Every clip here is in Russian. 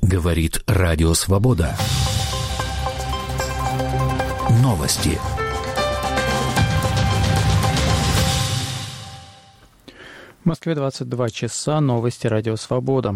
Говорит Радио Свобода. Новости. В Москве 22 часа. Новости Радио Свобода.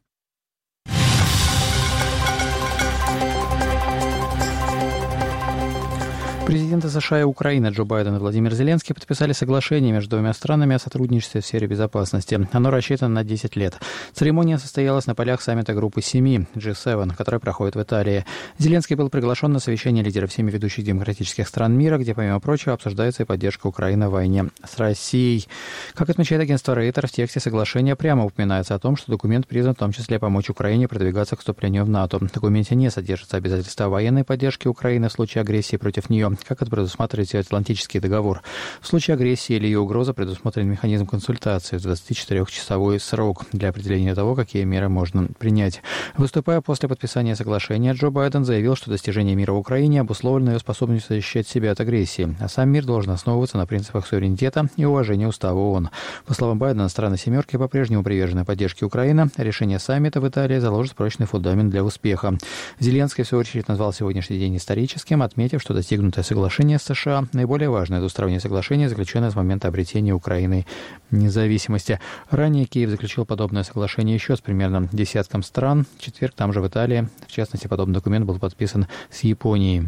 Президенты США и Украины Джо Байден и Владимир Зеленский подписали соглашение между двумя странами о сотрудничестве в сфере безопасности. Оно рассчитано на 10 лет. Церемония состоялась на полях саммита группы 7 G7, который проходит в Италии. Зеленский был приглашен на совещание лидеров 7 ведущих демократических стран мира, где, помимо прочего, обсуждается и поддержка Украины в войне с Россией. Как отмечает агентство Reuters, в тексте соглашения прямо упоминается о том, что документ призван в том числе помочь Украине продвигаться к вступлению в НАТО. В документе не содержится обязательства военной поддержки Украины в случае агрессии против нее, как это предусматривает Атлантический договор. В случае агрессии или ее угрозы предусмотрен механизм консультации в 24-часовой срок для определения того, какие меры можно принять. Выступая после подписания соглашения, Джо Байден заявил, что достижение мира в Украине обусловлено ее способностью защищать себя от агрессии, а сам мир должен основываться на принципах суверенитета и уважения Устава ООН. По словам Байдена, страны «семерки» по-прежнему привержены поддержке Украины. Решение саммита в Италии заложит прочный фундамент для успеха. Зеленский, в свою очередь, назвал сегодняшний день историческим, отметив, что достигнутое соглашение с США наиболее важное двустороннее соглашение, заключенное с момента обретения Украины независимости. Ранее Киев заключил подобное соглашение еще с примерно десятком стран. В четверг там же в Италии, в частности, подобный документ был подписан с Японией.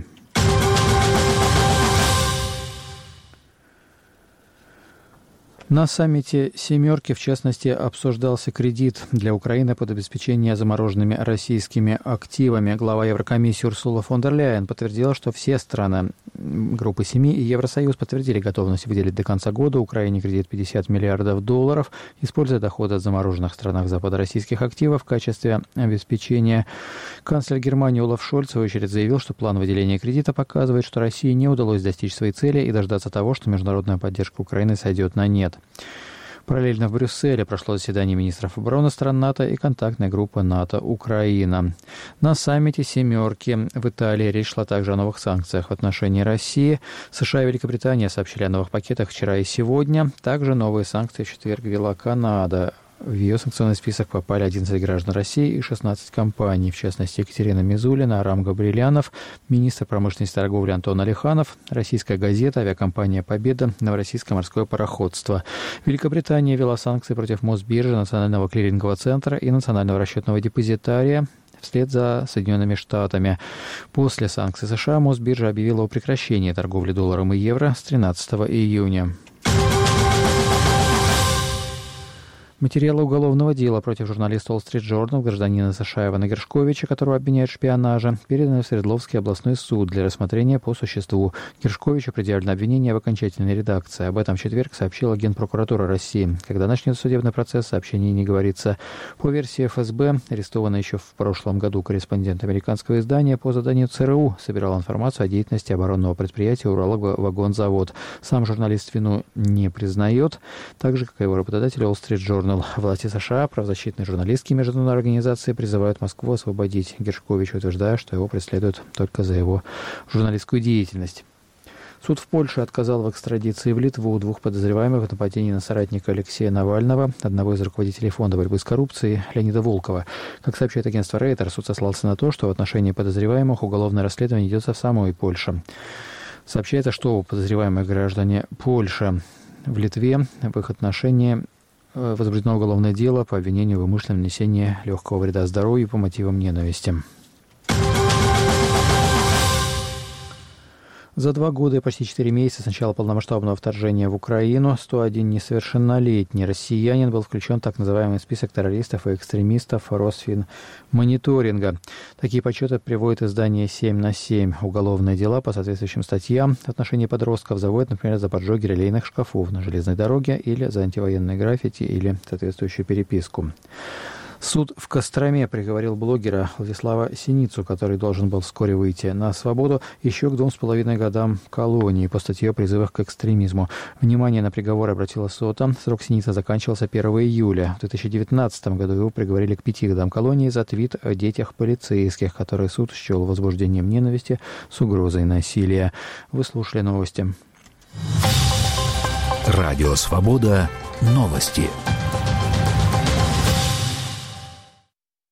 На саммите «семерки», в частности, обсуждался кредит для Украины под обеспечение замороженными российскими активами. Глава Еврокомиссии Урсула фон дер Ляйен подтвердила, что все страны группы 7 и Евросоюз подтвердили готовность выделить до конца года Украине кредит $50 миллиардов, используя доходы от замороженных в странах Запада российских активов в качестве обеспечения. Канцлер Германии Олаф Шольц, в свою очередь, заявил, что план выделения кредита показывает, что России не удалось достичь своей цели и дождаться того, что международная поддержка Украины сойдет на нет. Параллельно в Брюсселе прошло заседание министров обороны стран НАТО и контактной группы НАТО-Украина. На саммите «семерки» в Италии речь шла также о новых санкциях в отношении России. США и Великобритания сообщили о новых пакетах вчера и сегодня. Также новые санкции в четверг ввела Канада. В ее санкционный список попали 11 граждан России и 16 компаний, в частности, Екатерина Мизулина, Арам Габрилянов, министр промышленности и торговли Антон Алиханов, Российская газета, авиакомпания «Победа», Новороссийское морское пароходство. Великобритания ввела санкции против Мосбиржи, Национального клирингового центра и Национального расчетного депозитария вслед за Соединенными Штатами. После санкций США Мосбиржа объявила о прекращении торговли долларом и евро с 13 июня. Материалы уголовного дела против журналиста Wall Street Journal, гражданина США Ивана Гершковича, которого обвиняют в шпионаже, переданы в Свердловский областной суд для рассмотрения по существу. Гершковичу предъявлено обвинение в окончательной редакции. Об этом в четверг сообщила Генпрокуратура России. Когда начнется судебный процесс, сообщение не говорится. По версии ФСБ, арестованный еще в прошлом году корреспондент американского издания по заданию ЦРУ собирал информацию о деятельности оборонного предприятия «Уралвагонзавод». Сам журналист вину не признает, так же, как и его работодатель Wall Street Journal. Власти США, правозащитные журналистские международные организации призывают Москву освободить Гершковича, утверждая, что его преследуют только за его журналистскую деятельность. Суд в Польше отказал в экстрадиции в Литву двух подозреваемых в нападении на соратника Алексея Навального, одного из руководителей фонда борьбы с коррупцией, Леонида Волкова. Как сообщает агентство Reuters, суд сослался на то, что в отношении подозреваемых уголовное расследование идет в самой Польше. Сообщается, что подозреваемые граждане Польши в Литве в их отношении возбуждено уголовное дело по обвинению в умышленном нанесении легкого вреда здоровью по мотивам ненависти. За 2 года и почти 4 месяца с начала полномасштабного вторжения в Украину 101 несовершеннолетний россиянин был включен в так называемый список террористов и экстремистов Росфинмониторинга. Такие подсчеты приводит издание «7 на 7». Уголовные дела по соответствующим статьям в отношении подростков заводят, например, за поджоги релейных шкафов на железной дороге или за антивоенные граффити или соответствующую переписку. Суд в Костроме приговорил блогера Владислава Синицу, который должен был вскоре выйти на свободу, еще к 2,5 годам колонии по статье о призывах к экстремизму. Внимание на приговор обратила СОТА. Срок Синицы заканчивался 1 июля. В 2019 году его приговорили к 5 годам колонии за твит о детях полицейских, который суд счел возбуждением ненависти с угрозой насилия. Вы слушали новости. Радио «Свобода». Новости.